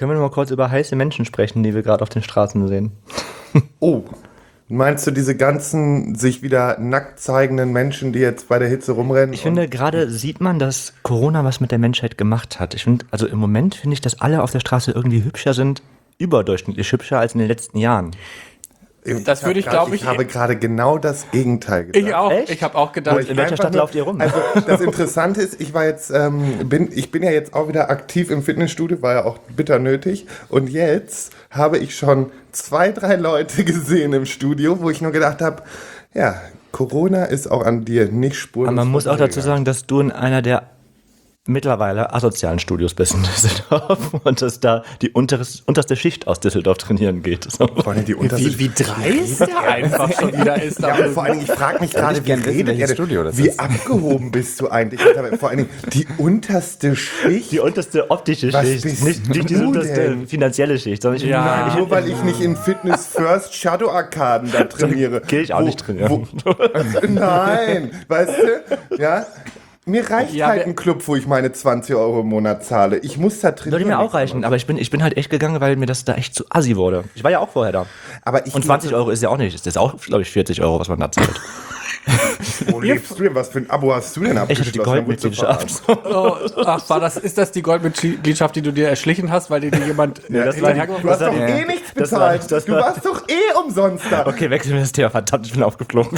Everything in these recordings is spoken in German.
Können wir noch mal kurz über heiße Menschen sprechen, die wir gerade auf den Straßen sehen? Oh, meinst du diese ganzen sich wieder nackt zeigenden Menschen, die jetzt bei der Hitze rumrennen? Ich finde, gerade sieht man, dass Corona was mit der Menschheit gemacht hat. Ich finde, also im Moment finde ich, dass alle auf der Straße irgendwie hübscher sind, überdurchschnittlich hübscher als in den letzten Jahren. Das würde ich, glaube ich... Ich habe gerade genau das Gegenteil gedacht. Ich auch. Echt? Ich habe auch gedacht... In welcher Stadt lauft ihr rum? Also das Interessante ist, ich war jetzt, ich bin ja jetzt auch wieder aktiv im Fitnessstudio, war ja auch bitter nötig. Und jetzt habe ich schon 2, 3 Leute gesehen im Studio, wo ich nur gedacht habe, ja, Corona ist auch an dir nicht spurlos. Aber man muss auch dazu sagen, dass du in einer der mittlerweile asozialen Studios bist in Düsseldorf und dass da die unterste Schicht aus Düsseldorf trainieren geht. So. Vor allem die unterste Wie dreist der einfach schon wieder ist. Ja, und vor allen Dingen, ich frage mich gerade, wie redet ihr Studio das wie ist. abgehoben bist du eigentlich? Vor allen Dingen die unterste Schicht. Die unterste optische Was Schicht, bist nicht die du unterste denn? finanzielle Schicht. Sondern ich, Ja. Nur weil ich nicht in Fitness First Shadow Arkaden da trainiere. Gehe ich auch nicht trainieren. Nein, weißt du? Ja. Mir reicht Ja, halt ein Club, wo ich meine 20 € im Monat zahle. Ich muss da trainieren. Würde mir auch reichen, aber ich bin halt echt gegangen, weil mir das da echt zu assi wurde. Ich war ja auch vorher da. Aber ich Und 20 € ist ja auch nicht. Das ist auch, glaube ich, 40 €, was man da zahlt. Wo lebst du denn? Was für ein Abo hast du denn Ich hatte die abgeschlossen? Da wurdest du Goldmitgliedschaft. Oh, ach, ist das die Goldmitgliedschaft, die du dir erschlichen hast, weil dir jemand... das war die- Du hast doch Ja. eh nichts Das bezahlt. war- Du warst doch eh umsonst da. Okay, wechseln wir das Thema. Verdammt, ich bin aufgeflogen.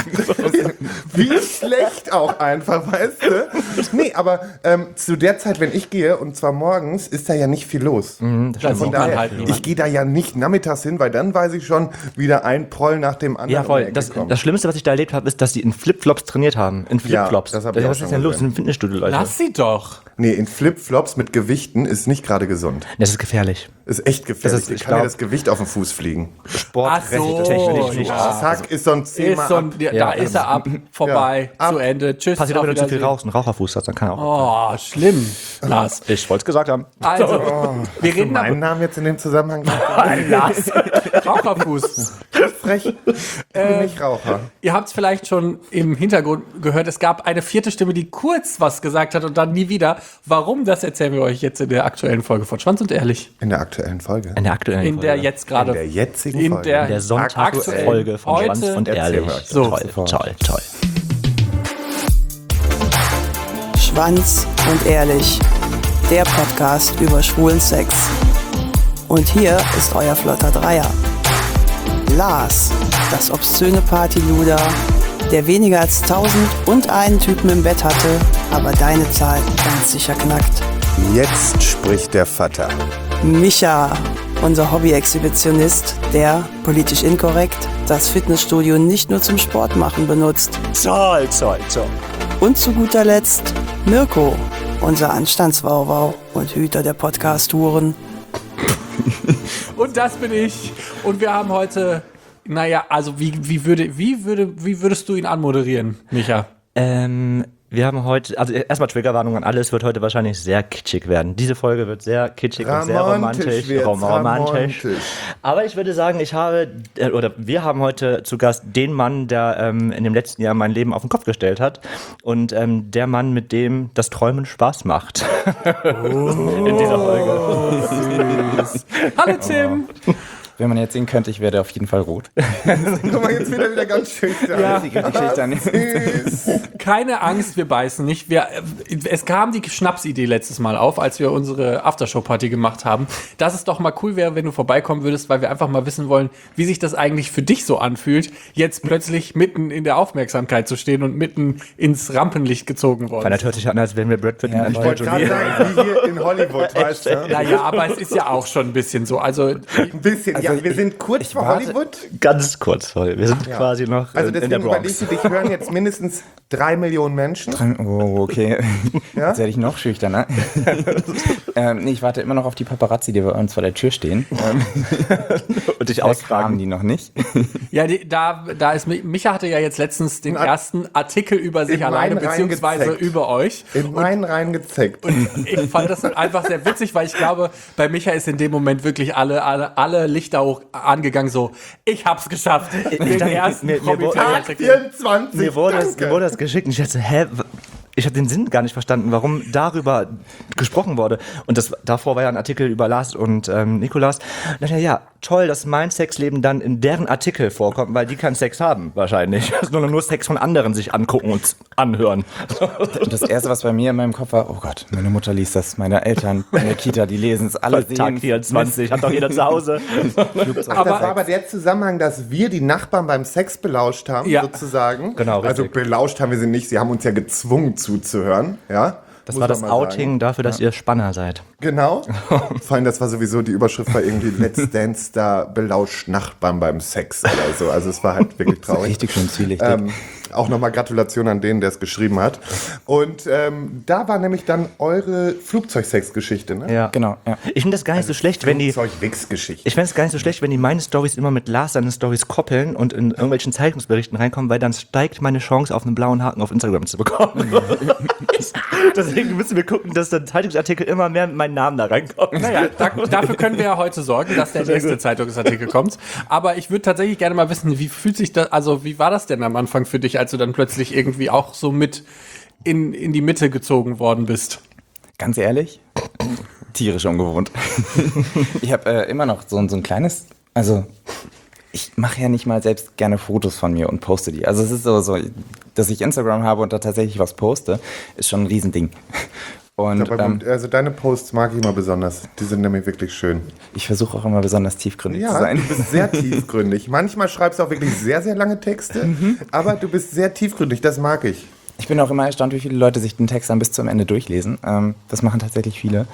Wie schlecht auch einfach, weißt du? Nee, aber zu der Zeit, wenn ich gehe, und zwar morgens, ist da ja nicht viel los. Da Von sieht man daher, halt niemand. ich gehe da ja nicht nachmittags hin, weil dann weiß ich schon, wieder ein Proll nach dem anderen. Ja, um voll. die Ecke Das kommt. Schlimmste, was ich da erlebt habe, ist, dass die in Flipflops trainiert haben. In Flipflops. das hab ich auch Was schon ist denn los? gesehen. In einem Fitnessstudio, Leute. Lass sie doch. Nee, in Flipflops mit Gewichten ist nicht gerade gesund. Das ist gefährlich. Ist echt gefährlich. Das ist- ich Kann ja glaub- das Gewicht auf den Fuß fliegen. Sporttechnisch nicht. ja. Zack, ist so ein Ist Thema. so ein, da ist er ab, vorbei, Ja. zu Ende. Tschüss. Passiert auch, auf wenn du zu viel Wiedersehen. rauchst und Raucherfuß hast, dann kann er auch. Oh, schlimm, Lars. Ich wollte es gesagt haben. Also, wir reden Meinen aber Namen jetzt in dem Zusammenhang? Lars. Raucherfuß. Frech. Ich bin nicht Raucher. Ihr habt es vielleicht schon im Hintergrund gehört. Es gab eine 4. Stimme, die kurz was gesagt hat und dann nie wieder. Warum, das erzählen wir euch jetzt in der aktuellen Folge von Schwanz und Ehrlich. In der aktuellen Folge. In der aktuellen In der Folge. jetzt gerade. In der jetzigen in Folge. der, In der Sonntagsfolge von Heute- Schwanz und Ehrlich. Erzähl mal. So. Toll. Schwanz und Ehrlich, der Podcast über schwulen Sex. Und hier ist euer flotter Dreier. Lars, das obszöne Partyluder, der weniger als 1001 Typen im Bett hatte, aber deine Zahl ganz sicher knackt. Jetzt spricht der Vater. Micha, unser Hobby-Exhibitionist, der, politisch inkorrekt, das Fitnessstudio nicht nur zum Sport machen benutzt. Toll. Und zu guter Letzt Mirko, unser Anstandswauwau und Hüter der Podcast-Touren. Und das bin ich. Und wir haben heute, naja, also wie würdest du ihn anmoderieren, Micha? Wir haben heute, also erstmal Triggerwarnung an alle, es wird heute wahrscheinlich sehr kitschig werden. Diese Folge wird sehr kitschig und sehr romantisch. Romantisch. Aber ich würde sagen, wir haben heute zu Gast den Mann, der in dem letzten Jahr mein Leben auf den Kopf gestellt hat. Und der Mann, mit dem das Träumen Spaß macht. In dieser Folge. Hallo Tim. Wenn man jetzt sehen könnte, ich werde auf jeden Fall rot. Guck mal, jetzt wieder ganz schüchtern. Ja. Süß. Keine Angst, wir beißen nicht. Es kam die Schnapsidee letztes Mal auf, als wir unsere Aftershow-Party gemacht haben, dass es doch mal cool wäre, wenn du vorbeikommen würdest, weil wir einfach mal wissen wollen, wie sich das eigentlich für dich so anfühlt, jetzt plötzlich mitten in der Aufmerksamkeit zu stehen und mitten ins Rampenlicht gezogen worden. Weil das hört sich an, als wären wir Brad Pitt in einem Ich wollte gerade sagen, wie hier in Hollywood, weißt du? Naja, aber es ist ja auch schon ein bisschen so. Also, Ein bisschen. Ja, wir sind kurz vor warte- Hollywood. Ganz kurz, sorry. Wir sind quasi noch Also in der deswegen überlegst Bronx. du, dich hören jetzt mindestens 3 Millionen Menschen. Oh, okay. Ja? Jetzt werde ich noch schüchterner. Nee, ich warte immer noch auf die Paparazzi, die bei uns vor der Tür stehen. Und dich Kamen ausfragen. die noch nicht. ja, da ist Micha hatte ja jetzt letztens den ersten Artikel über sich in alleine, meinen beziehungsweise reingezeckt. über euch. In meinen reingezeckt. Ich fand das einfach sehr witzig, weil ich glaube, bei Micha ist in dem Moment wirklich alle Lichter hoch angegangen, so, ich hab's geschafft. Den ersten mir Promi- wurde- Tag 24. Mir wurde das geschickt und ich dachte, ich habe den Sinn gar nicht verstanden, warum darüber gesprochen wurde. Und davor war ja ein Artikel über Lars und Nikolas. Und dann, ja, toll, dass mein Sexleben dann in deren Artikel vorkommt, weil die keinen Sex haben, wahrscheinlich. Sondern nur Sex von anderen sich angucken und anhören. Und das Erste, was bei mir in meinem Kopf war, oh Gott, meine Mutter liest das, meine Eltern in der Kita, die lesen es, alle sehen Tag 24, hat doch jeder zu Hause. Das war aber der Zusammenhang, dass wir die Nachbarn beim Sex belauscht haben, sozusagen. Genau, richtig. Also belauscht haben wir sie nicht, sie haben uns ja gezwungen zuzuhören, ja. Das war das Outing dafür, dass ihr Spanner seid. Genau. Vor allem, das war sowieso, die Überschrift war irgendwie Let's Dance Star belauscht Nachbarn beim Sex oder so. Also es war halt wirklich traurig. Richtig schön zwielichtig. Auch nochmal Gratulation an den, der es geschrieben hat. Und da war nämlich dann eure Flugzeugsex-Geschichte, ne? Ja. Genau, ja. Ich finde das gar nicht so schlecht, wenn die... Flugzeugwichs-Geschichte. Ich fände es gar nicht so schlecht, wenn die meine Storys immer mit Lars seine Storys koppeln und in irgendwelchen Zeitungsberichten reinkommen, weil dann steigt meine Chance, auf einen blauen Haken auf Instagram zu bekommen. Deswegen müssen wir gucken, dass der Zeitungsartikel immer mehr mit meinem Namen da reinkommt. Naja, dafür können wir ja heute sorgen, dass der nächste Zeitungsartikel kommt. Aber ich würde tatsächlich gerne mal wissen, wie fühlt sich das, also wie war das denn am Anfang für dich, als du dann plötzlich irgendwie auch so mit in die Mitte gezogen worden bist? Ganz ehrlich, tierisch ungewohnt. Ich habe immer noch so ein kleines, also ich mache ja nicht mal selbst gerne Fotos von mir und poste die. Also es ist so, dass ich Instagram habe und da tatsächlich was poste, ist schon ein Riesending. Und, aber gut, also deine Posts mag ich immer besonders. Die sind nämlich wirklich schön. Ich versuche auch immer besonders tiefgründig zu sein. Du bist sehr tiefgründig. Manchmal schreibst du auch wirklich sehr, sehr lange Texte, aber du bist sehr tiefgründig, das mag ich. Ich bin auch immer erstaunt, wie viele Leute sich den Text dann bis zum Ende durchlesen. Das machen tatsächlich viele.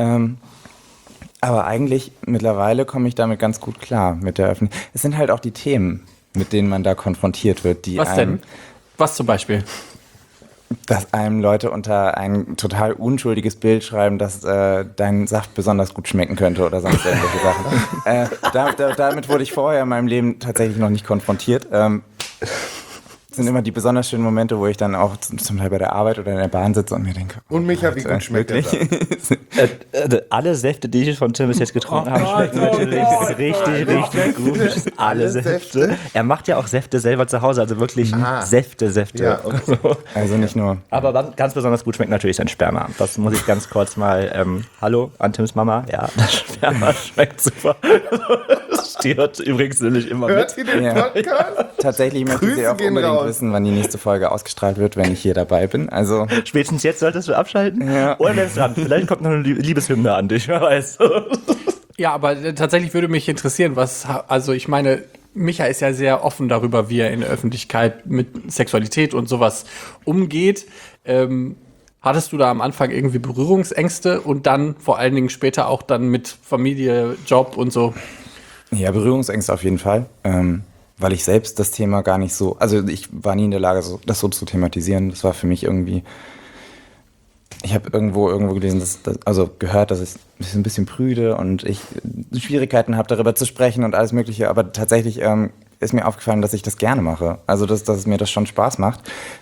Aber eigentlich mittlerweile komme ich damit ganz gut klar mit der Öffentlichkeit. Es sind halt auch die Themen, mit denen man da konfrontiert wird. Die Was denn? Was zum Beispiel? Dass einem Leute unter ein total unschuldiges Bild schreiben, dass dein Saft besonders gut schmecken könnte oder sonst irgendwelche Sachen. Damit wurde ich vorher in meinem Leben tatsächlich noch nicht konfrontiert. Das sind immer die besonders schönen Momente, wo ich dann auch zum Teil bei der Arbeit oder in der Bahn sitze und mir denke, und Micha, wie gut schmeckt der Saft? Alle Säfte, die ich von Tim bis jetzt getrunken habe, schmecken natürlich richtig gut. Alle Säfte. Er macht ja auch Säfte selber zu Hause, also wirklich Säfte. Ja, okay. Also nicht nur. Aber ganz besonders gut schmeckt natürlich sein Sperma. Das muss ich ganz kurz mal, hallo an Tims Mama. Ja, das Sperma schmeckt super. Das steht übrigens nämlich immer Hört mit. ihr den Podcast? Tatsächlich möchte ich Grüße auch gehen unbedingt raus. wissen, wann die nächste Folge ausgestrahlt wird, wenn ich hier dabei bin. Also Spätestens jetzt solltest du abschalten. Ja. Oder bleibst dran. Vielleicht kommt noch eine Liebeshymne an dich, wer weiß. Ja, aber tatsächlich würde mich interessieren, also ich meine, Micha ist ja sehr offen darüber, wie er in der Öffentlichkeit mit Sexualität und sowas umgeht. Hattest du da am Anfang irgendwie Berührungsängste und dann vor allen Dingen später auch dann mit Familie, Job und so? ja, Berührungsängste auf jeden Fall. Weil ich selbst das Thema gar nicht so, also ich war nie in der Lage, das so zu thematisieren. Das war für mich irgendwie, ich habe irgendwo gelesen, also gehört, dass ich ein bisschen prüde und ich Schwierigkeiten habe, darüber zu sprechen und alles Mögliche. Aber tatsächlich ist mir aufgefallen, dass ich das gerne mache. Also dass mir das schon Spaß macht.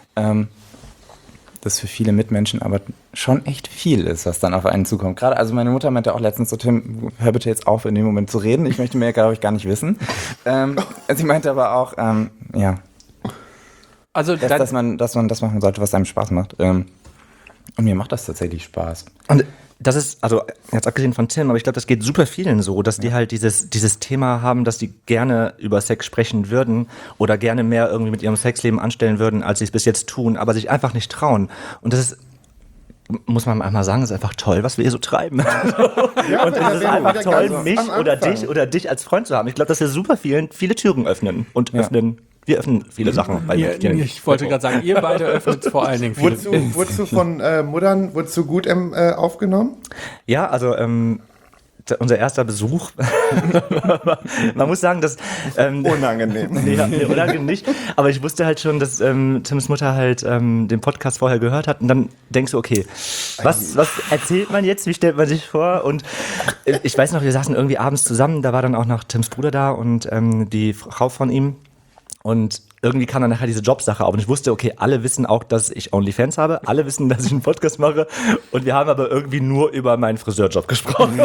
Das für viele Mitmenschen aber schon echt viel ist, was dann auf einen zukommt. Gerade, also meine Mutter meinte auch letztens so, Tim, hör bitte jetzt auf, in dem Moment zu reden. Ich möchte mehr, glaube ich, gar nicht wissen. Sie meinte aber auch, ja, Also dass man das machen sollte, was einem Spaß macht. Und mir macht das tatsächlich Spaß. Und das ist, also jetzt abgesehen von Tim, aber ich glaube, das geht super vielen so, dass die halt dieses Thema haben, dass die gerne über Sex sprechen würden oder gerne mehr irgendwie mit ihrem Sexleben anstellen würden, als sie es bis jetzt tun, aber sich einfach nicht trauen. Und das ist, muss man einmal sagen, ist einfach toll, was wir hier so treiben. Ja, und es ist einfach toll, mich oder dich als Freund zu haben. Ich glaube, dass wir super viele Türen öffnen und wir öffnen viele Sachen. ich wollte gerade sagen, ihr beide öffnet vor allen Dingen viele. Wurdest du von Muttern, wurdest du gut aufgenommen? Ja, also unser erster Besuch, man muss sagen, dass Unangenehm. Nee, unangenehm nicht, aber ich wusste halt schon, dass Tims Mutter halt den Podcast vorher gehört hat und dann denkst du, okay, was erzählt man jetzt, wie stellt man sich vor? Und ich weiß noch, wir saßen irgendwie abends zusammen, da war dann auch noch Tims Bruder da und die Frau von ihm. Und irgendwie kam dann nachher diese Jobsache auf und ich wusste, okay, alle wissen auch, dass ich OnlyFans habe, alle wissen, dass ich einen Podcast mache und wir haben aber irgendwie nur über meinen Friseurjob gesprochen.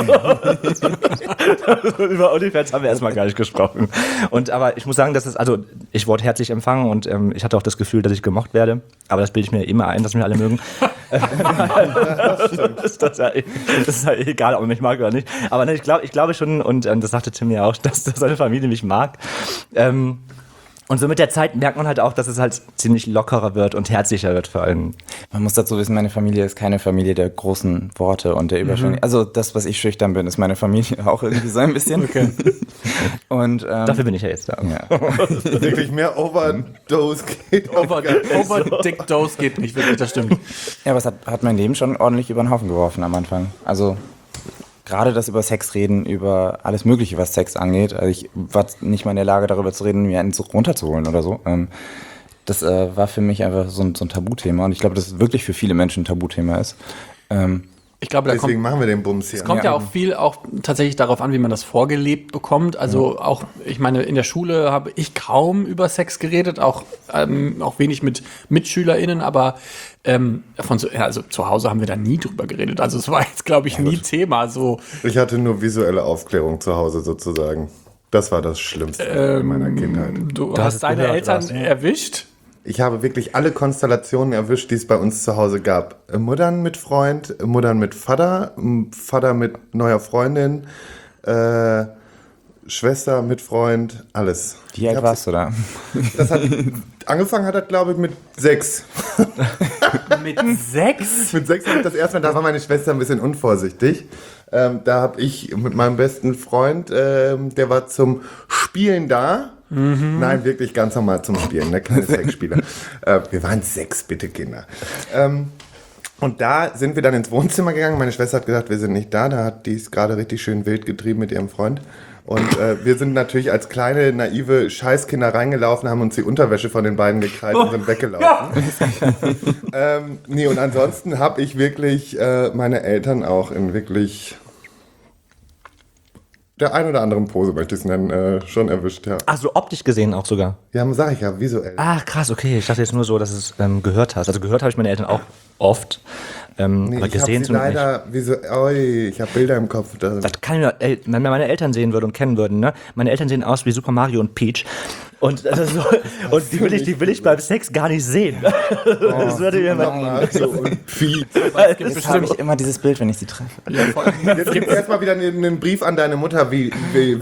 Über OnlyFans haben wir erstmal gar nicht gesprochen. Aber ich muss sagen, ich wurde herzlich empfangen und ich hatte auch das Gefühl, dass ich gemocht werde, aber das bilde ich mir immer ein, dass mich alle mögen. Das ist halt egal, ob man mich mag oder nicht. Aber ne, ich glaube schon, und das sagte Tim ja auch, dass seine Familie mich mag. Und so mit der Zeit merkt man halt auch, dass es halt ziemlich lockerer wird und herzlicher wird vor allem. Man muss dazu wissen, meine Familie ist keine Familie der großen Worte und der Überschwänglichen. Also das, was ich schüchtern bin, ist meine Familie auch irgendwie so ein bisschen. Okay. Und, dafür bin ich ja jetzt da. Ja. Wirklich mehr Overdose geht. Over-Dick-Dose geht nicht wirklich, das stimmt. Ja, aber es hat mein Leben schon ordentlich über den Haufen geworfen am Anfang. Also gerade das über Sex reden, über alles Mögliche, was Sex angeht. Also ich war nicht mal in der Lage, darüber zu reden, mir einen runterzuholen oder so. Das war für mich einfach so ein Tabuthema. Und ich glaube, dass es wirklich für viele Menschen ein Tabuthema ist. Ich glaube, Deswegen machen wir den Bums hier. Es kommt ja auch viel auch tatsächlich darauf an, wie man das vorgelebt bekommt. Also auch, ich meine, in der Schule habe ich kaum über Sex geredet, auch wenig mit MitschülerInnen, aber also zu Hause haben wir da nie drüber geredet. Also es war jetzt, glaube ich, nie Thema. So. Ich hatte nur visuelle Aufklärung zu Hause sozusagen. Das war das Schlimmste in meiner Kindheit. Du hast deine Eltern erwischt? Ich habe wirklich alle Konstellationen erwischt, die es bei uns zu Hause gab. Muttern mit Freund, Muttern mit Vater, Vater mit neuer Freundin, Schwester mit Freund, alles. Wie alt warst du da? Angefangen hat das, glaube ich, mit 6. Mit 6? Mit 6 habe ich das erste Mal, da war meine Schwester ein bisschen unvorsichtig. Da habe ich mit meinem besten Freund, der war zum Spielen da. Mhm. Nein, wirklich ganz normal zum Spielen, ne? Keine Sexspieler. Wir waren 6, bitte Kinder. Und da sind wir dann ins Wohnzimmer gegangen. Meine Schwester hat gesagt, wir sind nicht da. Die ist gerade richtig schön wild getrieben mit ihrem Freund. Und wir sind natürlich als kleine, naive Scheißkinder reingelaufen, haben uns die Unterwäsche von den beiden gekreilt und sind weggelaufen. Ja. Und ansonsten habe ich wirklich meine Eltern auch in wirklich der ein oder anderen Pose, möchte ich es nennen, schon erwischt, ja. Ach, so optisch gesehen auch sogar? Ja, sag ich ja, visuell. Ah, krass, okay. Ich dachte jetzt nur so, dass es gehört hast. Also gehört habe ich meine Eltern auch oft. Aber ich gesehen habe sie leider ich habe Bilder im Kopf. Das kann ich mir, wenn meine Eltern sehen würden und kennen würden, ne? Meine Eltern sehen aus wie Super Mario und Peach. Und, und die will ich beim Sex gar nicht sehen. Das würde mir Mario und Peach. Das habe ich immer dieses Bild, wenn ich sie treffe. Jetzt gibt es erstmal wieder einen Brief an deine Mutter, wie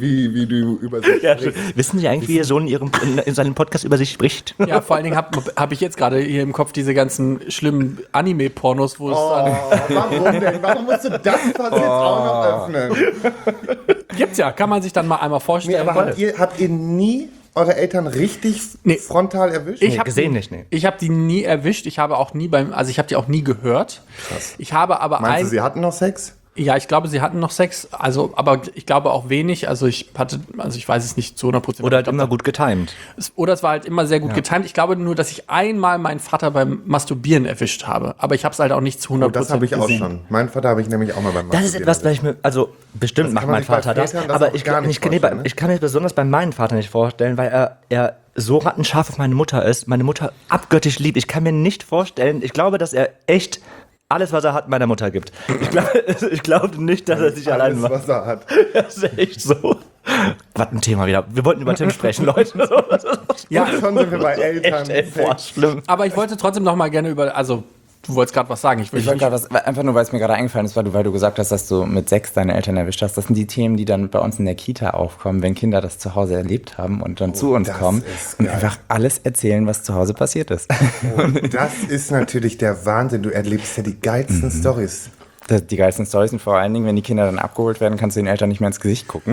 du über sie sprichst. Wissen Sie eigentlich, wie Ihr Sohn in seinem Podcast über sich spricht? Ja, vor allen Dingen hab ich jetzt gerade hier im Kopf diese ganzen schlimmen Anime-Pornos, wo es warum denn? Warum musst du das jetzt auch noch öffnen? Gibt's ja, kann man sich dann mal einmal vorstellen. Nee, aber habt ihr nie eure Eltern richtig frontal erwischt? Ich habe gesehen nicht, nee. Ich habe die nie erwischt. Ich habe auch nie ich habe die auch nie gehört. Krass. Ich habe aber Meinst du, sie hatten noch Sex? Ja, ich glaube, sie hatten noch Sex, aber ich glaube auch wenig. Also ich weiß es nicht zu 100%. Oder halt immer gut getimed. Oder es war halt immer sehr gut getimed. Ich glaube nur, dass ich einmal meinen Vater beim Masturbieren erwischt habe. Aber ich habe es halt auch nicht zu 100% das habe ich auch gesehen. schon. Meinen Vater habe ich nämlich auch mal beim Masturbieren. Das ist etwas, was ich mir, also bestimmt macht mein Vater das, aber ich kann mir besonders bei meinem Vater nicht vorstellen, weil er so rattenscharf auf meine Mutter ist, meine Mutter abgöttisch liebt. Ich kann mir nicht vorstellen, ich glaube, dass er echt alles, was er hat, meiner Mutter gibt. Ich glaube nicht, dass er sich allein macht. Alles, was er hat. Das ist echt so. Was ein Thema wieder. Wir wollten über Tim sprechen, Leute. Ja, schon sind wir bei Eltern. Echt, boah, schlimm. Aber ich wollte trotzdem noch mal gerne du wolltest gerade was sagen. Ich wollte gerade was, einfach nur, weil es mir gerade eingefallen ist, weil du gesagt hast, dass du mit 6 deine Eltern erwischt hast. Das sind die Themen, die dann bei uns in der Kita aufkommen, wenn Kinder das zu Hause erlebt haben und dann zu uns kommen und einfach alles erzählen, was zu Hause passiert ist. Das ist natürlich der Wahnsinn. Du erlebst ja die geilsten Storys. Die geilsten Storys sind vor allen Dingen, wenn die Kinder dann abgeholt werden, kannst du den Eltern nicht mehr ins Gesicht gucken.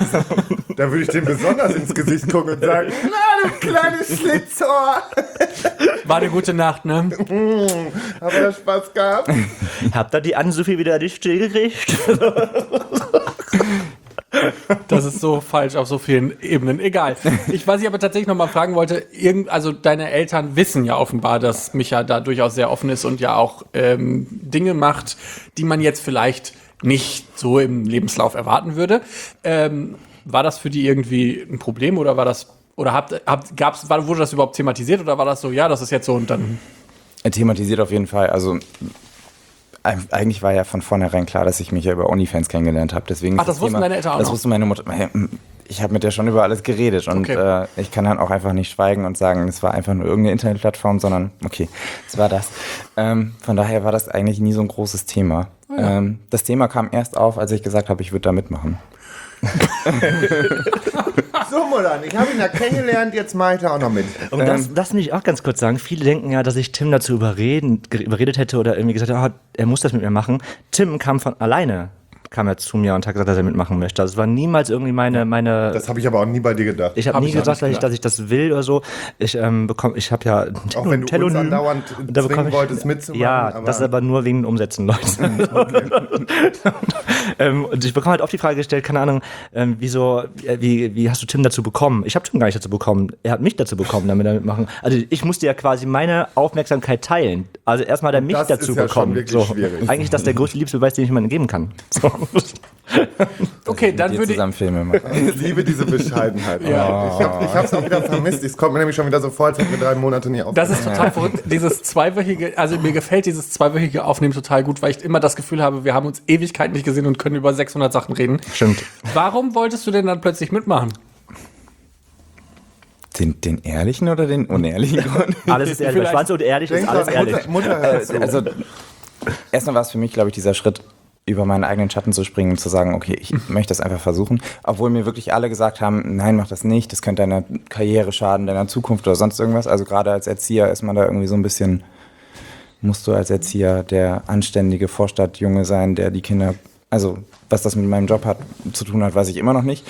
Da würde ich denen besonders ins Gesicht gucken und sagen, na, du kleines Schlitzohr. War eine gute Nacht, ne? Haben wir Spaß gehabt? Habt ihr die Ann-Sophie wieder nicht still gekriegt? Das ist so falsch auf so vielen Ebenen. Egal. Was ich aber tatsächlich noch mal fragen wollte, also deine Eltern wissen ja offenbar, dass Micha da durchaus sehr offen ist und ja auch Dinge macht, die man jetzt vielleicht nicht so im Lebenslauf erwarten würde. War das für die irgendwie ein Problem oder war das Oder wurde das überhaupt thematisiert oder war das so, ja, das ist jetzt so und dann... Thematisiert auf jeden Fall. Also eigentlich war ja von vornherein klar, dass ich mich ja über OnlyFans kennengelernt habe. Deswegen Ach, das wussten deine Eltern auch Das noch? wusste meine Mutter. Ich habe mit der schon über alles geredet und Okay. ich kann dann auch einfach nicht schweigen und sagen, es war einfach nur irgendeine Internetplattform, sondern okay, es war das. Von daher war das eigentlich nie so ein großes Thema. Oh ja. Das Thema kam erst auf, als ich gesagt habe, ich würde da mitmachen. So, Mulan, ich habe ihn ja kennengelernt, jetzt mache ich da auch noch mit. Und das will ich auch ganz kurz sagen. Viele denken ja, dass ich Tim dazu überredet hätte oder irgendwie gesagt habe, er muss das mit mir machen. Tim kam von alleine, kam er zu mir und hat gesagt, dass er mitmachen möchte. Also es war niemals irgendwie meine Das habe ich aber auch nie bei dir gedacht. ich habe Hab nie ich auch gesagt, nicht dass ich das will oder so. Ich habe ja ein Auch wenn du uns Telonym. andauernd Und da bekomme zwingen ich- wolltest mitzumachen. Ja, aber das ist aber nur wegen den Umsätzen, Leute. Und ich bekomme halt oft die Frage gestellt, keine Ahnung, wie hast du Tim dazu bekommen? Ich habe Tim gar nicht dazu bekommen. Er hat mich dazu bekommen, damit er mitmachen. Also ich musste ja quasi meine Aufmerksamkeit teilen. Also erstmal hat er mich das dazu ist ja schon bekommen. wirklich So. schwierig. Eigentlich ist das der größte Liebesbeweis, den ich jemandem geben kann. So. Okay, dann Mit dir würde ich... zusammen Filme machen. ich liebe diese Bescheidenheit. Ja. Ich habe es auch wieder vermisst. Es kommt mir nämlich schon wieder so vor, als hätten wir 3 Monate nie Das aufgenommen. ist total verrückt. Dieses zweiwöchige, also mir gefällt dieses zweiwöchige Aufnehmen total gut, weil ich immer das Gefühl habe, wir haben uns Ewigkeiten nicht gesehen und können über 600 Sachen reden. Stimmt. Warum wolltest du denn dann plötzlich mitmachen? Den ehrlichen oder den unehrlichen Grund? Alles ist ehrlich. Bei Schwanz und ehrlich ist Denk alles dran, ehrlich. Mutter hört zu. Also erstmal war es für mich, glaube ich, dieser Schritt, über meinen eigenen Schatten zu springen und zu sagen, okay, ich möchte das einfach versuchen. Obwohl mir wirklich alle gesagt haben, nein, mach das nicht, das könnte deiner Karriere schaden, deiner Zukunft oder sonst irgendwas. Also gerade als Erzieher ist man da irgendwie so ein bisschen, musst du als Erzieher der anständige Vorstadtjunge sein, der die Kinder, also was das mit meinem Job zu tun hat, weiß ich immer noch nicht.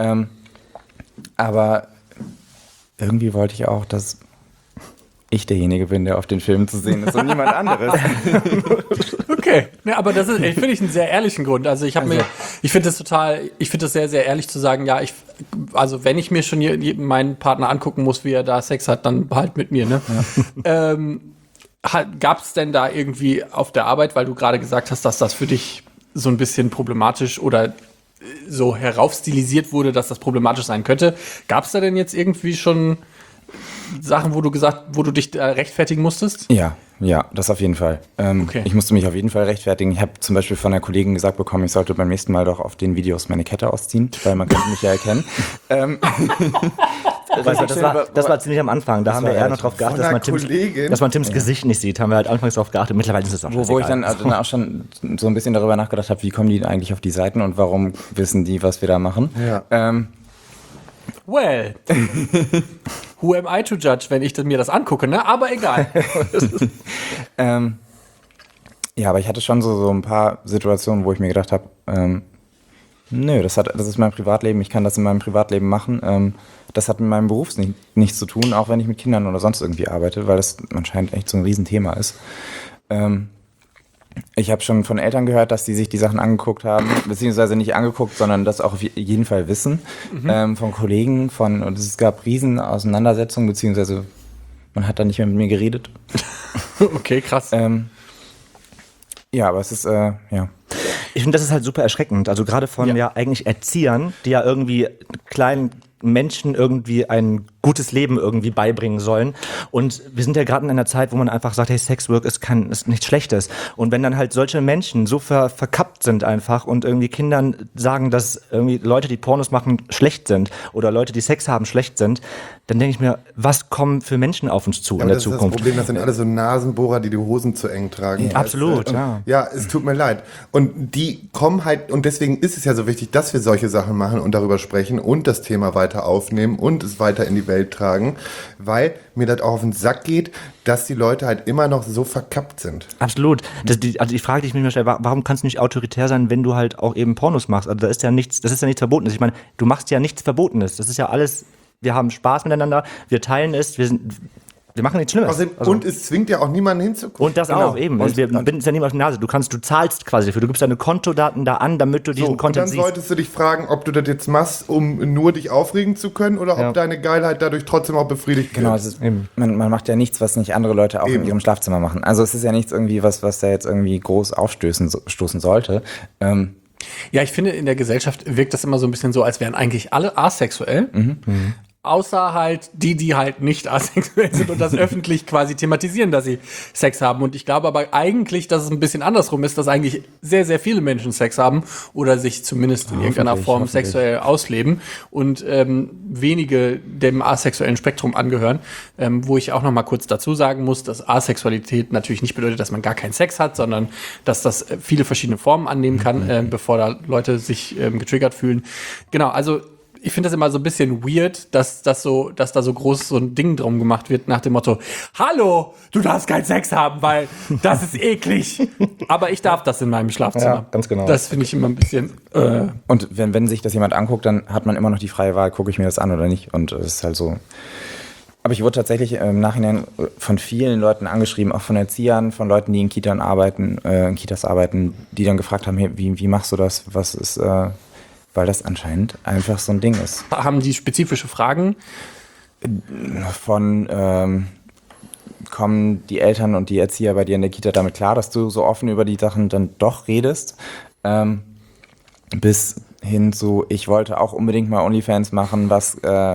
Aber irgendwie wollte ich auch, dass ich derjenige bin, der auf den Filmen zu sehen ist und niemand anderes. Okay, ja, aber das ist, finde ich, einen sehr ehrlichen Grund. Also ich finde das sehr, sehr ehrlich zu sagen, ja, also wenn ich mir schon meinen Partner angucken muss, wie er da Sex hat, dann halt mit mir, ne? Ja. Gab es denn da irgendwie auf der Arbeit, weil du gerade gesagt hast, dass das für dich so ein bisschen problematisch oder so heraufstilisiert wurde, dass das problematisch sein könnte, gab es da denn jetzt irgendwie schon Sachen, wo du dich rechtfertigen musstest? Ja, das auf jeden Fall. Okay. Ich musste mich auf jeden Fall rechtfertigen. Ich habe zum Beispiel von einer Kollegin gesagt bekommen, ich sollte beim nächsten Mal doch auf den Videos meine Kette ausziehen, weil man könnte mich ja erkennen. Das war ziemlich am Anfang. Da haben wir eher noch drauf geachtet, dass man Tims Gesicht nicht sieht. Haben wir halt anfangs drauf geachtet. Mittlerweile ist es auch Wo ich dann auch schon so ein bisschen darüber nachgedacht habe, wie kommen die eigentlich auf die Seiten und warum wissen die, was wir da machen. Ja. Well, who am I to judge, wenn ich mir das angucke, ne? Aber egal. Ja, aber ich hatte schon so ein paar Situationen, wo ich mir gedacht habe, nö, das ist mein Privatleben, ich kann das in meinem Privatleben machen. Das hat mit meinem Beruf nichts zu tun, auch wenn ich mit Kindern oder sonst irgendwie arbeite, weil das anscheinend echt so ein Riesenthema ist. Ich habe schon von Eltern gehört, dass die sich die Sachen angeguckt haben, beziehungsweise nicht angeguckt, sondern das auch auf jeden Fall wissen. Von Kollegen, und es gab riesen Auseinandersetzungen, beziehungsweise man hat da nicht mehr mit mir geredet. Okay, krass. Ja, aber es ist, ja. Ich finde, das ist halt super erschreckend. Also gerade von ja eigentlich Erziehern, die ja irgendwie kleinen Menschen irgendwie ein gutes Leben irgendwie beibringen sollen. Und wir sind ja gerade in einer Zeit, wo man einfach sagt, hey, Sexwork ist nichts Schlechtes. Und wenn dann halt solche Menschen so verkappt sind einfach und irgendwie Kindern sagen, dass irgendwie Leute, die Pornos machen, schlecht sind oder Leute, die Sex haben, schlecht sind, dann denke ich mir, was kommen für Menschen auf uns zu in der das ist Zukunft? das Problem, das sind alle so Nasenbohrer, die Hosen zu eng tragen. Absolut, ja. Ja, es tut mir leid. Und die kommen halt, und deswegen ist es ja so wichtig, dass wir solche Sachen machen und darüber sprechen und das Thema weiter aufnehmen und es weiter in die Welt tragen, weil mir das auch auf den Sack geht, dass die Leute halt immer noch so verkappt sind. Absolut. Also die Frage, die ich mir stelle, warum kannst du nicht autoritär sein, wenn du halt auch eben Pornos machst? Also das ist ja nichts Verbotenes. Ich meine, du machst ja nichts Verbotenes. Das ist ja alles, wir haben Spaß miteinander, wir teilen es, wir machen nichts Schlimmes. Und es zwingt ja auch niemanden hinzugucken. Und das auch eben. Wir binden es ja niemand auf die Nase. Du zahlst quasi dafür. Du gibst deine Kontodaten da an, damit du diesen Content siehst. Und dann siehst. solltest du dich fragen, ob du das jetzt machst, um nur dich aufregen zu können oder ob deine Geilheit dadurch trotzdem auch befriedigt wird. Genau, man macht ja nichts, was nicht andere Leute auch in ihrem Schlafzimmer machen. Also es ist ja nichts irgendwie, was da jetzt irgendwie groß stoßen sollte. Ja, ich finde, in der Gesellschaft wirkt das immer so ein bisschen so, als wären eigentlich alle asexuell. Außer halt die halt nicht asexuell sind und das öffentlich quasi thematisieren, dass sie Sex haben. Und ich glaube aber eigentlich, dass es ein bisschen andersrum ist, dass eigentlich sehr, sehr viele Menschen Sex haben oder sich zumindest in irgendeiner Form sexuell ausleben und wenige dem asexuellen Spektrum angehören. Wo ich auch noch mal kurz dazu sagen muss, dass Asexualität natürlich nicht bedeutet, dass man gar keinen Sex hat, sondern dass das viele verschiedene Formen annehmen kann, bevor da Leute sich getriggert fühlen. Genau, also ich finde das immer so ein bisschen weird, dass da so groß so ein Ding drum gemacht wird nach dem Motto, hallo, du darfst keinen Sex haben, weil das ist eklig. Aber ich darf das in meinem Schlafzimmer. Ja, ganz genau. Das finde ich immer ein bisschen Und wenn sich das jemand anguckt, dann hat man immer noch die freie Wahl, gucke ich mir das an oder nicht. Und es ist halt so. Aber ich wurde tatsächlich im Nachhinein von vielen Leuten angeschrieben, auch von Erziehern, von Leuten, die in Kitas arbeiten, die dann gefragt haben, hey, wie machst du das? Was ist, weil das anscheinend einfach so ein Ding ist. Haben die spezifische Fragen? Kommen die Eltern und die Erzieher bei dir in der Kita damit klar, dass du so offen über die Sachen dann doch redest? Bis hin zu, ich wollte auch unbedingt mal OnlyFans machen, was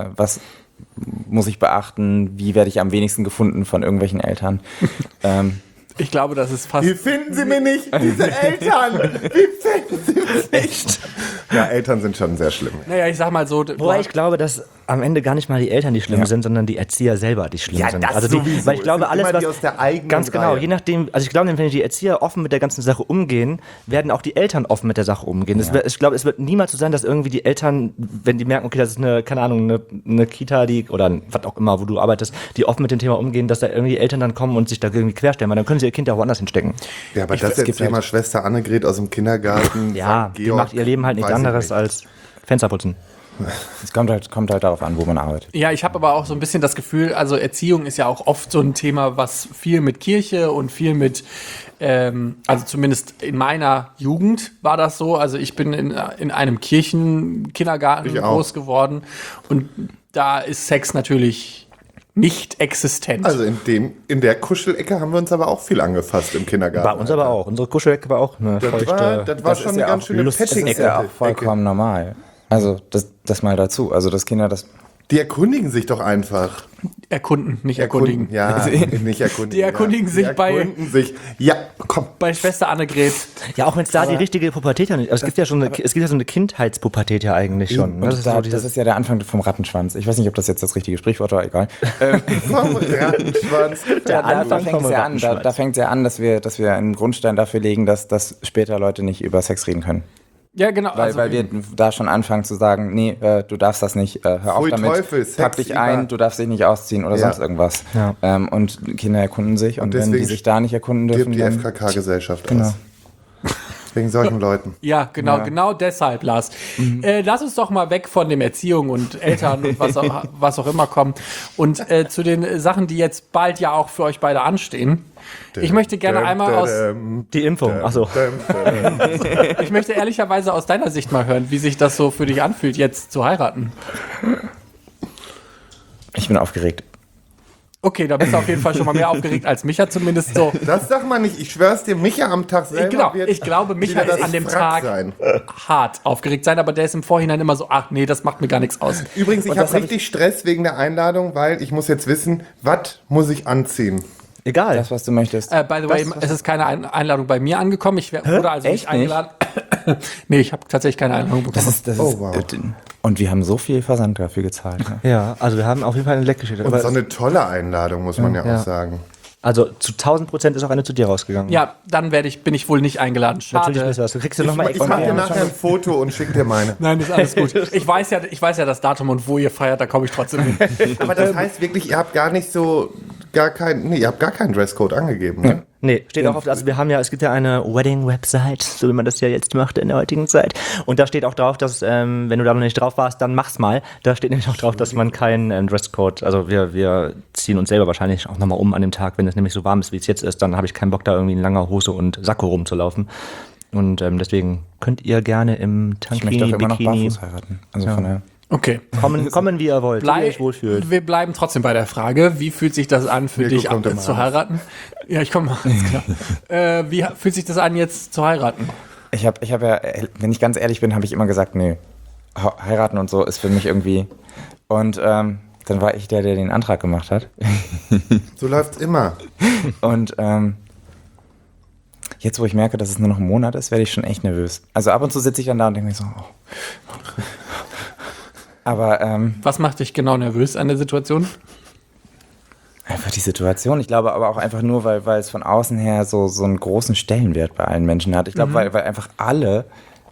muss ich beachten, wie werde ich am wenigsten gefunden von irgendwelchen Eltern? Ich glaube, das ist fast... Wie finden Sie mich nicht, diese Eltern? Wie finden Sie mich nicht? Ja, Eltern sind schon sehr schlimm. Naja, ich sag mal so... Wobei ich glaube, dass am Ende gar nicht mal die Eltern die schlimm sind, sondern die Erzieher selber die schlimm sind. das Also sowieso. weil ich glaube, Es sind alles, immer was die aus der eigenen ganz genau, Reihe. je nachdem, also ich glaube, wenn die Erzieher offen mit der ganzen Sache umgehen, werden auch die Eltern offen mit der Sache umgehen. Ich glaube, es wird niemals so sein, dass irgendwie die Eltern, wenn die merken, okay, das ist eine Kita, oder was auch immer, wo du arbeitest, die offen mit dem Thema umgehen, dass da irgendwie Eltern dann kommen und sich da irgendwie querstellen, weil dann können sie ihr Kind ja woanders hinstecken. Ja, aber das ist jetzt Thema Schwester Annegret aus dem Kindergarten. Ja, St. die Georg, macht ihr Leben halt nichts weiß ich anderes nicht. als Fenster putzen. Es kommt halt darauf an, wo man arbeitet. Ja, ich habe aber auch so ein bisschen das Gefühl, also Erziehung ist ja auch oft so ein Thema, was viel mit Kirche und viel mit, also zumindest in meiner Jugend war das so. Also ich bin in einem Kirchenkindergarten Ich auch. groß geworden und da ist Sex natürlich nicht existent. Also in der Kuschelecke haben wir uns aber auch viel angefasst im Kindergarten. Bei uns aber auch. Unsere Kuschelecke war auch eine Das feuchte... war schon eine ganz schöne Das ist ja auch vollkommen normal. Also das mal dazu. Also dass Kinder das... Die erkundigen sich doch einfach. Erkunden, nicht erkundigen. Ja, nicht erkundigen. Die erkundigen sich die erkunden sich. Ja, komm. Bei Schwester Annegret. Ja, auch wenn es da die richtige Pubertät ja nicht... Also es gibt ja so eine Kindheitspubertät ja eigentlich schon. Und das ist ja der Anfang vom Rattenschwanz. Ich weiß nicht, ob das jetzt das richtige Sprichwort war, egal. Vom Rattenschwanz. Da fängt es ja an, dass wir einen Grundstein dafür legen, dass später Leute nicht über Sex reden können. Ja, genau. Weil wir da schon anfangen zu sagen, nee, du darfst das nicht, hör auf Pfui damit, Teufel, Sex pack dich ein, du darfst dich nicht ausziehen oder sonst irgendwas. Ja. Und Kinder erkunden sich und wenn die deswegen sich da nicht erkunden dürfen, Gibt die dann... FKK-Gesellschaft Genau. aus. Wegen solchen Leuten. Ja, genau deshalb, Lars. Lass uns doch mal weg von dem Erziehung und Eltern und was auch immer kommen und zu den Sachen, die jetzt bald ja auch für euch beide anstehen. Ich möchte gerne einmal Die Impfung, achso. ich möchte ehrlicherweise aus deiner Sicht mal hören, wie sich das so für dich anfühlt, jetzt zu heiraten. Ich bin aufgeregt. Okay, da bist du auf jeden Fall schon mal mehr aufgeregt als Micha zumindest so. Das sag mal nicht. Ich schwör's dir, Micha am Tag selber Genau, wird ich glaube, Micha wieder ist an dem Frack Tag sein. hart aufgeregt sein, aber der ist im Vorhinein immer so, ach nee, das macht mir gar nichts aus. Übrigens, ich Und habe das hab richtig Stress wegen der Einladung, weil ich muss jetzt wissen, was muss ich anziehen? Egal. Das, was du möchtest. By the way, es ist keine Einladung bei mir angekommen. Ich wurde also nicht Echt eingeladen. Nee, ich habe tatsächlich keine Einladung bekommen. Oh, wow. Und wir haben so viel Versand dafür gezahlt. Ne? Ja, also wir haben auf jeden Fall eine Leckgeschichte. Und so eine tolle Einladung, muss man ja Ja. auch sagen. Also zu 1000% ist auch eine zu dir rausgegangen. Ja, dann bin ich wohl nicht eingeladen. Schade. Natürlich bist du das. Du kriegst du nochmal Ich mache dir extra. nachher ein Foto und schick dir meine. Nein, ist alles gut. Ich weiß ja das Datum und wo ihr feiert, da komme ich trotzdem hin. Aber das heißt wirklich, ihr habt gar keinen Dresscode angegeben, ne? Nee, steht auch auf, also es gibt ja eine Wedding-Website, so wie man das ja jetzt macht in der heutigen Zeit. Und da steht auch drauf, dass, wenn du da noch nicht drauf warst, dann mach's mal. Da steht nämlich auch drauf, dass man keinen Dresscode, also wir ziehen uns selber wahrscheinlich auch nochmal um an dem Tag, wenn es nämlich so warm ist, wie es jetzt ist, dann habe ich keinen Bock, da irgendwie in langer Hose und Sakko rumzulaufen. Und deswegen könnt ihr gerne im Ich möchte auch immer noch Tankini, barfuß heiraten. Also von daher. Okay. kommen, wie ihr wollt, wie ihr euch wohlfühlt. Wir bleiben trotzdem bei der Frage, wie fühlt sich das an für Mirko dich kommt immer zu raus. heiraten? Ja, ich komme mal, alles klar. Wie fühlt sich das an, jetzt zu heiraten? Ich hab ja, wenn ich ganz ehrlich bin, habe ich immer gesagt, nee, heiraten und so ist für mich irgendwie Und dann war ich der den Antrag gemacht hat. So läuft's immer. Und jetzt, wo ich merke, dass es nur noch ein Monat ist, werde ich schon echt nervös. Also ab und zu sitze ich dann da und denke mir so, oh. Aber Was macht dich genau nervös an der Situation? einfach die Situation. Ich glaube aber auch einfach nur, weil es von außen her so einen großen Stellenwert bei allen Menschen hat. Ich glaube, weil einfach alle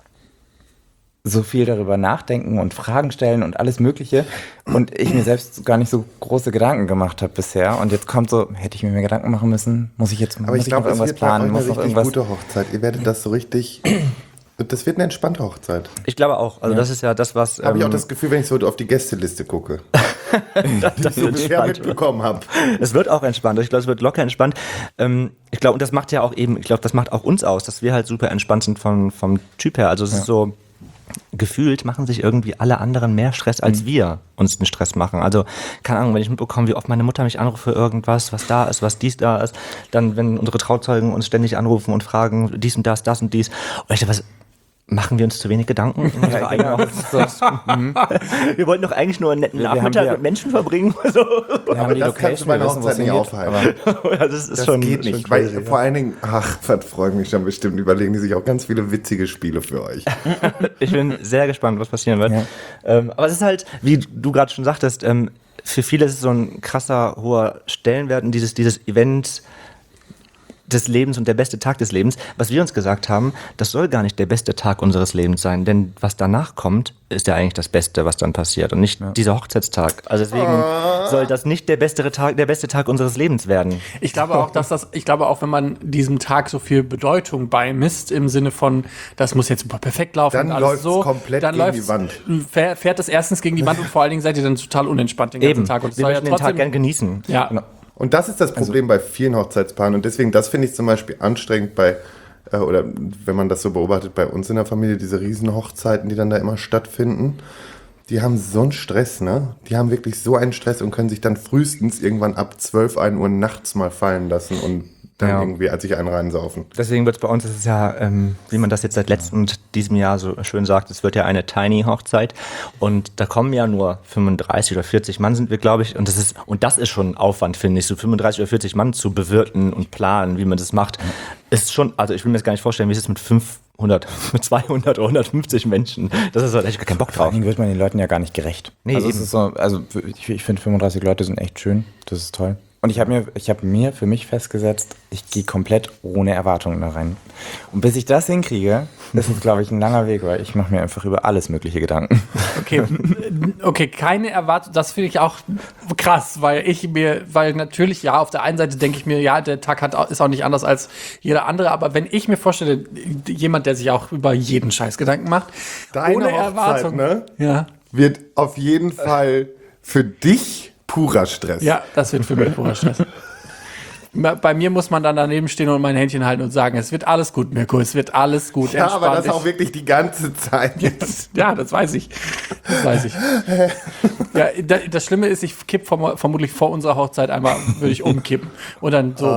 so viel darüber nachdenken und Fragen stellen und alles Mögliche und ich mir selbst gar nicht so große Gedanken gemacht habe bisher. Und jetzt kommt so, hätte ich mir mehr Gedanken machen müssen? Muss ich Aber ich glaube, noch es irgendwas wird bei euch planen? eine Muss noch richtig irgendwas? gute Hochzeit. Ihr werdet das so richtig... Das wird eine entspannte Hochzeit. Ich glaube auch. Also das ist ja das, was... Habe ich auch das Gefühl, wenn ich so auf die Gästeliste gucke. das Die ich so bisher mitbekommen habe. Es wird auch entspannt. Ich glaube, es wird locker entspannt. Ich glaube, und das macht ja auch eben, ich glaube, das macht auch uns aus, dass wir halt super entspannt sind vom Typ her. Also es ist so, gefühlt machen sich irgendwie alle anderen mehr Stress, als wir uns den Stress machen. Also, keine Ahnung, wenn ich mitbekomme, wie oft meine Mutter mich anruft für irgendwas, was da ist, was dies da ist, dann, wenn unsere Trauzeugen uns ständig anrufen und fragen, dies und das und dies. Und ich dachte, was machen wir uns zu wenig Gedanken? Ja, genau. Wir wollten doch eigentlich nur einen netten Wir haben Nachmittag ja- mit Menschen verbringen. So. Aber das kannst du bei einer Hochzeit nicht aufhalten. Ja, das ist Das schon, geht nicht. schon Weil crazy, vor allen Dingen, das freut mich schon bestimmt, überlegen die sich auch ganz viele witzige Spiele für euch. Ich bin sehr gespannt, was passieren wird. Aber es ist halt, wie du gerade schon sagtest, für viele ist es so ein krasser, hoher Stellenwert und dieses Event des Lebens und der beste Tag des Lebens. Was wir uns gesagt haben, das soll gar nicht der beste Tag unseres Lebens sein, denn was danach kommt, ist ja eigentlich das Beste, was dann passiert und nicht dieser Hochzeitstag. Also deswegen soll das nicht der beste Tag unseres Lebens werden. Ich glaube auch, wenn man diesem Tag so viel Bedeutung beimisst, im Sinne von, das muss jetzt super perfekt laufen, Dann und alles läuft's so, komplett dann gegen läuft's- die Wand. Fährt es erstens gegen die Wand und vor allen Dingen seid ihr dann total unentspannt den ganzen Eben, Tag. Und es wir soll möchten den Tag gern genießen. Ja, Und das ist das Problem bei vielen Hochzeitspaaren. Und deswegen, das finde ich zum Beispiel anstrengend bei, oder wenn man das so beobachtet bei uns in der Familie, diese riesen Hochzeiten, die dann da immer stattfinden, die haben so einen Stress, ne? Die haben wirklich so einen Stress und können sich dann frühestens irgendwann ab 12, 1 Uhr nachts mal fallen lassen und dann Ja. irgendwie als sich einen reinsaufen. Deswegen wird es bei uns, das ist ja, wie man das jetzt seit letztem und diesem Jahr so schön sagt, es wird ja eine Tiny-Hochzeit und da kommen ja nur 35 oder 40 Mann sind wir, glaube ich, und das ist schon ein Aufwand, finde ich, so 35 oder 40 Mann zu bewirten und planen, wie man das macht, ist schon, also ich will mir das gar nicht vorstellen, wie es ist mit 500, mit 200 oder 150 Menschen, das ist halt echt gar keinen Bock Vor drauf. allen Dingen wird man den Leuten ja gar nicht gerecht. Nee, also, eben. es ist so, ich finde 35 Leute sind echt schön. Das ist toll. Und ich habe mir für mich festgesetzt, ich gehe komplett ohne Erwartungen da rein. Und bis ich das hinkriege, ist es, glaube ich, ein langer Weg, weil ich mache mir einfach über alles mögliche Gedanken. okay, keine Erwartung, das finde ich auch krass, weil natürlich, ja, auf der einen Seite denke ich mir, ja, der Tag ist auch nicht anders als jeder andere, aber wenn ich mir vorstelle, jemand, der sich auch über jeden Scheiß Gedanken macht, Deine ohne Hochzeit, Erwartung, ne? ja, Wird auf jeden Fall für dich purer Stress. ja, das wird für mich purer Stress. Bei mir muss man dann daneben stehen und mein Händchen halten und sagen, es wird alles gut, Mirko, es wird alles gut. Ja, aber das entspann auch wirklich die ganze Zeit. dich. Ja, das weiß ich. Ja, das Schlimme ist, ich kipp vermutlich vor unserer Hochzeit einmal, würde ich umkippen. Und dann so,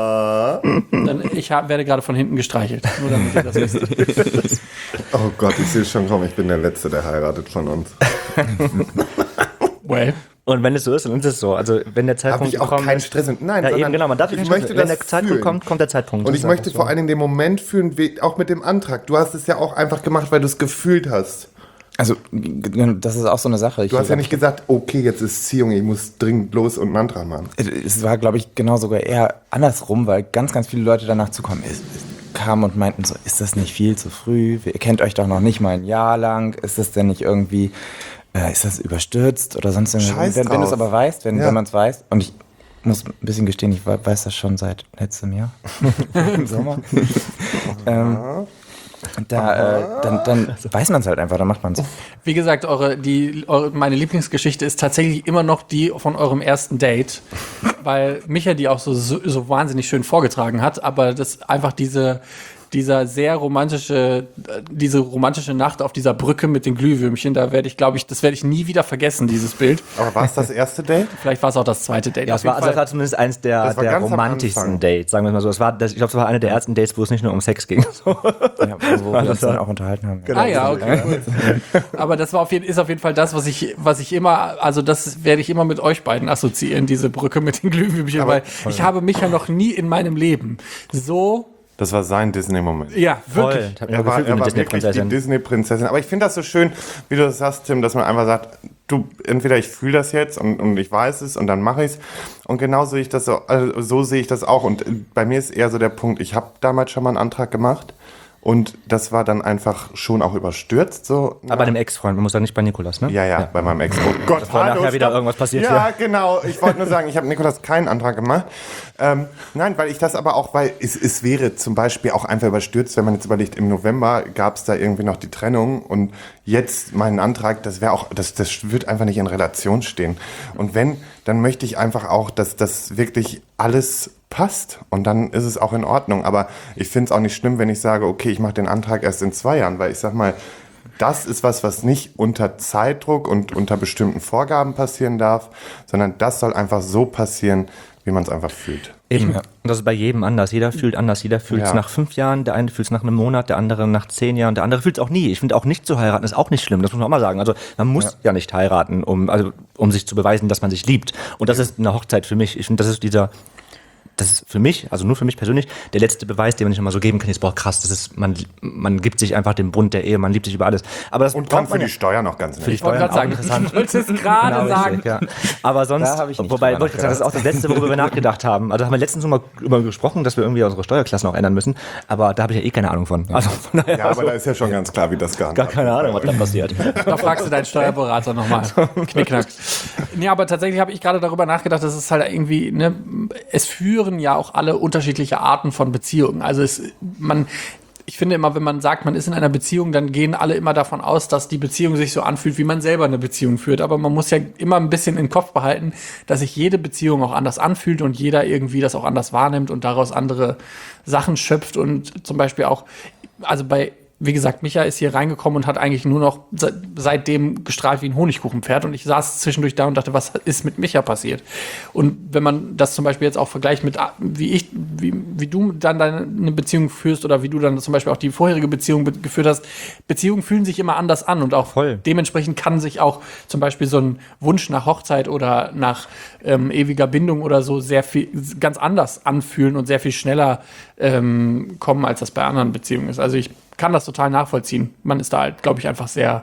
werde gerade von hinten gestreichelt. Nur damit ihr das wisst. Oh Gott, ich sehe schon, komm, ich bin der Letzte, der heiratet von uns. Well. Und wenn es so ist, dann ist es so. Also wenn der Habe Zeitpunkt ich auch keinen Stress. Nein, ja, sondern eben, genau, man darf ich nicht möchte wenn das der Zeitpunkt fühlen. kommt, kommt der Zeitpunkt. Und Das ich ist möchte einfach vor so. allen Dingen den Moment fühlen, auch mit dem Antrag. Du hast es ja auch einfach gemacht, weil du es gefühlt hast. Also, das ist auch so eine Sache. Du hast ja nicht gesagt, okay, jetzt ist Ziehung, ich muss dringend los und einen Antrag machen. Es war, glaube ich, genau sogar eher andersrum, weil ganz, ganz viele Leute danach kamen und meinten so, ist das nicht viel zu früh? Ihr kennt euch doch noch nicht mal ein Jahr lang. Ist das denn nicht irgendwie, ist das überstürzt oder sonst irgendwas? Scheiß Wenn du es drauf. aber weißt, wenn Ja. man es weiß, und ich muss ein bisschen gestehen, ich weiß das schon seit letztem Jahr, im Sommer. Dann weiß man es halt einfach, dann macht man es. Wie gesagt, meine Lieblingsgeschichte ist tatsächlich immer noch die von eurem ersten Date, weil Micha die auch so wahnsinnig schön vorgetragen hat, aber das einfach diese diese romantische Nacht auf dieser Brücke mit den Glühwürmchen, das werde ich nie wieder vergessen, dieses Bild. Aber war es das erste Date? Vielleicht war es auch das zweite Date. Ja, Auf es war, jeden also das Fall. war zumindest eines der Das war ganz am romantischsten Anfang. Dates, sagen wir mal so. Ich glaube, es war eine der ersten Dates, wo es nicht nur um Sex ging. So. Ja, wo wir uns dann auch unterhalten haben. Ah ja, okay, cool. Aber das ist auf jeden Fall das, was ich immer, also das werde ich immer mit euch beiden assoziieren, diese Brücke mit den Glühwürmchen, weil ich habe mich ja noch nie in meinem Leben so, Das war sein Disney-Moment. ja, wirklich. Ich hab mich Er war, gefühlt wie er eine war wirklich die Disney-Prinzessin. Disney-Prinzessin. Aber ich finde das so schön, wie du das sagst, Tim, dass man einfach sagt, du, entweder ich fühle das jetzt und ich weiß es und dann mache ich es. Und genau sehe ich das so sehe ich das auch. Und bei mir ist eher so der Punkt, ich habe damals schon mal einen Antrag gemacht und das war dann einfach schon auch überstürzt. So. Aber bei einem Ex-Freund, man muss ja nicht bei Nikolas, ne? Ja, bei meinem Ex. Oh Gott, Bevor nachher wieder irgendwas passiert Ja, hier. genau. Ich wollte nur sagen, ich habe Nikolas keinen Antrag gemacht. Nein, weil ich das aber auch, weil es wäre zum Beispiel auch einfach überstürzt, wenn man jetzt überlegt, im November gab es da irgendwie noch die Trennung und jetzt meinen Antrag, das wäre auch, das wird einfach nicht in Relation stehen. Und wenn, dann möchte ich einfach auch, dass das wirklich alles passt und dann ist es auch in Ordnung. Aber ich finde es auch nicht schlimm, wenn ich sage, okay, ich mache den Antrag erst in 2 Jahren, weil ich sag mal, das ist was nicht unter Zeitdruck und unter bestimmten Vorgaben passieren darf, sondern das soll einfach so passieren, wie man es einfach fühlt. Eben. Und das ist bei jedem anders. Jeder fühlt anders. Jeder fühlt es Ja. nach 5 Jahren, der eine fühlt es nach einem Monat, der andere nach 10 Jahren, der andere fühlt es auch nie. Ich finde auch nicht zu heiraten ist auch nicht schlimm, das muss man auch mal sagen. Also man muss ja nicht heiraten, um sich zu beweisen, dass man sich liebt. Und das ist eine Hochzeit für mich. Ich finde, das ist für mich, also nur für mich persönlich, der letzte Beweis, den man nicht immer so geben kann, ist, boah, krass, das ist, man gibt sich einfach dem Bund der Ehe, man liebt sich über alles. Aber das Und braucht kann für man die ja- Steuer noch ganz für die nett. wollte Steuern gerade auch sagen, interessant. ich wollte es gerade Genau, sagen. richtig, ja. Aber sonst, Da habe ich nicht wobei, drüber wollte ich sagen, das ist auch das Letzte, worüber wir nachgedacht haben. Also haben wir letztens mal über gesprochen, dass wir irgendwie unsere Steuerklassen auch ändern müssen, aber da habe ich ja eh keine Ahnung von. Also von daher, Ja, aber da ist ja schon ganz klar, wie das gar gehandhabt keine Ahnung, was da passiert. Da fragst du deinen Steuerberater nochmal. Knickknack. Nee, aber tatsächlich habe ich gerade darüber nachgedacht, dass es halt irgendwie, ne, es führen ja auch alle unterschiedliche Arten von Beziehungen. Also ich finde immer, wenn man sagt, man ist in einer Beziehung, dann gehen alle immer davon aus, dass die Beziehung sich so anfühlt, wie man selber eine Beziehung führt. Aber man muss ja immer ein bisschen im Kopf behalten, dass sich jede Beziehung auch anders anfühlt und jeder irgendwie das auch anders wahrnimmt und daraus andere Sachen schöpft. Und zum Beispiel auch, also wie gesagt, Micha ist hier reingekommen und hat eigentlich nur noch seitdem gestrahlt wie ein Honigkuchenpferd. Und ich saß zwischendurch da und dachte, was ist mit Micha passiert? Und wenn man das zum Beispiel jetzt auch vergleicht mit, wie du dann deine Beziehung führst oder wie du dann zum Beispiel auch die vorherige Beziehung geführt hast, Beziehungen fühlen sich immer anders an und auch Voll. dementsprechend kann sich auch zum Beispiel so ein Wunsch nach Hochzeit oder nach ewiger Bindung oder so sehr viel ganz anders anfühlen und sehr viel schneller kommen, als das bei anderen Beziehungen ist. Also ich kann das total nachvollziehen. Man ist da halt, glaube ich,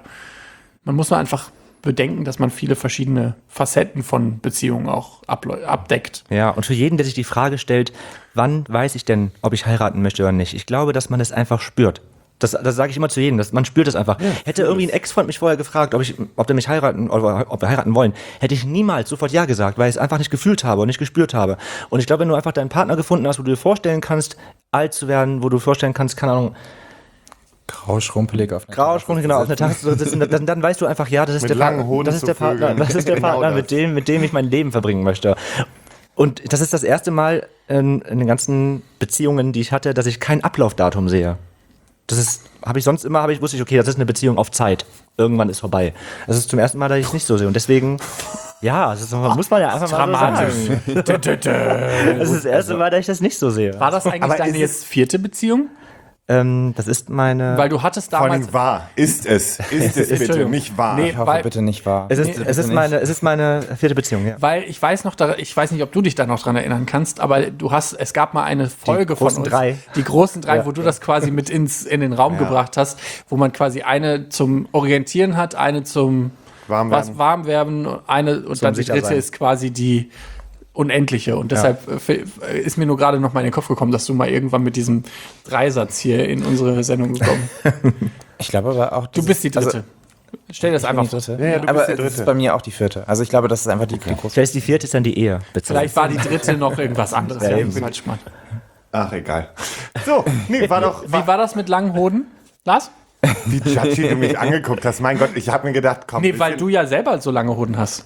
man muss nur einfach bedenken, dass man viele verschiedene Facetten von Beziehungen auch abdeckt. Ja, und für jeden, der sich die Frage stellt, wann weiß ich denn, ob ich heiraten möchte oder nicht? Ich glaube, dass man es einfach spürt. Das sage ich immer zu jedem, man spürt es einfach. Hätte irgendwie ein Ex-Freund mich vorher gefragt, ob der mich heiraten oder ob wir heiraten wollen, hätte ich niemals sofort Ja gesagt, weil ich es einfach nicht gefühlt habe und nicht gespürt habe. Und ich glaube, wenn du einfach deinen Partner gefunden hast, wo du dir vorstellen kannst, alt zu werden, wo du vorstellen kannst, keine Ahnung, Grauschrumpelig auf einer Grauschwung, genau, auf einer Tasse sitzen, dann weißt du einfach, ja, das ist Mit der langen Partner, Hoden das ist zu der Partner, vögeln. das ist der Genau Partner, das. mit dem ich mein Leben verbringen möchte. Und das ist das erste Mal in den ganzen Beziehungen, die ich hatte, dass ich kein Ablaufdatum sehe. Wusste ich, okay, das ist eine Beziehung auf Zeit. Irgendwann ist vorbei. Das ist zum ersten Mal, dass ich es nicht so sehe. Und deswegen, ja, muss man ja einfach mal so sagen. Das ist das erste Mal, dass ich das nicht so sehe. War das eigentlich Aber deine ist jetzt 4. Beziehung? Das ist meine... Weil du hattest Vor allem damals... wahr. Ist es bitte, Entschuldigung. nicht wahr. Nee, Ich hoffe, weil- bitte nicht wahr. Es ist meine 4. Beziehung, ja. Weil ich weiß nicht, ob du dich da noch dran erinnern kannst, aber es gab mal eine Folge von großen uns, 3. die großen 3, Ja. wo du das quasi mit in den Raum gebracht hast, wo man quasi eine zum Orientieren hat, eine zum Warmwerden, eine und dann die sicher dritte sein. ist quasi die unendliche. Und deshalb ist mir nur gerade noch mal in den Kopf gekommen, dass du mal irgendwann mit diesem Dreisatz hier in unsere Sendung gekommen bist. Ich glaube aber auch. Du bist die dritte. Also, Stell das ich bin einfach die vor. dritte. Ja, du aber bist die es dritte. ist bei mir auch die 4. Also ich glaube, das ist einfach die große. Vielleicht ist die 4. ist dann die Ehe. Vielleicht war die dritte noch irgendwas anderes. Ja, Ja, eben. das ist halt spannend. Ach, egal. So, nee, war doch... Wie war das mit langen Hoden, Lars? Wie judgy du mich angeguckt hast. Mein Gott, ich habe mir gedacht, komm. Nee, weil du ja selber so lange Hoden hast.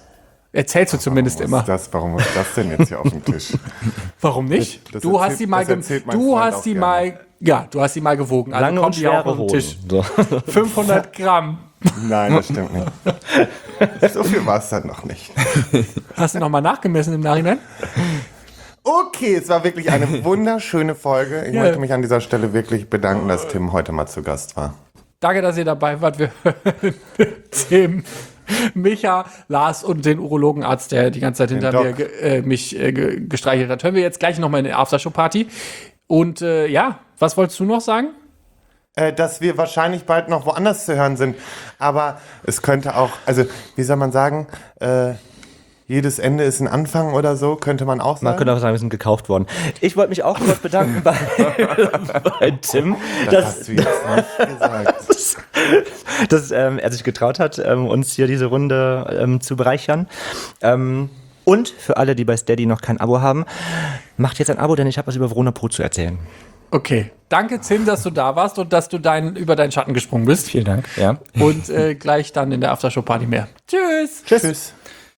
Erzählst du zumindest immer. Warum ist das denn jetzt hier auf dem Tisch? Warum nicht? Das Du hast erzählt- sie mal, das erzählt mein du Freund hast auch sie gerne. mal, ja, du hast sie mal gewogen. Also Lange kommt und die auch schwere auf den Tisch. Hosen. So. 500 Gramm. Nein, das stimmt nicht. So viel war es dann noch nicht. Hast du nochmal nachgemessen im Nachhinein? Okay, es war wirklich eine wunderschöne Folge. Ich Ja. möchte mich an dieser Stelle wirklich bedanken, dass Tim heute mal zu Gast war. Danke, dass ihr dabei wart. Wir hören Tim, Micha, Lars und den Urologenarzt, der die ganze Zeit hinter Doc. mir mich gestreichelt hat. Hören wir jetzt gleich nochmal in der Aftershow-Party. Und ja, was wolltest du noch sagen? Dass wir wahrscheinlich bald noch woanders zu hören sind. Aber es könnte auch, also wie soll man sagen, jedes Ende ist ein Anfang oder so, könnte man auch sagen. Man könnte auch sagen, wir sind gekauft worden. Ich wollte mich auch kurz bedanken bei Tim, Das hast du jetzt nicht gesagt. dass er sich getraut hat, uns hier diese Runde zu bereichern. Und für alle, die bei Steady noch kein Abo haben, macht jetzt ein Abo, denn ich habe was über Verona Pro zu erzählen. Okay. Danke, Tim, dass du da warst und dass du über deinen Schatten gesprungen bist. Vielen Dank. Ja. Und gleich dann in der Aftershow-Party mehr. Tschüss. Tschüss.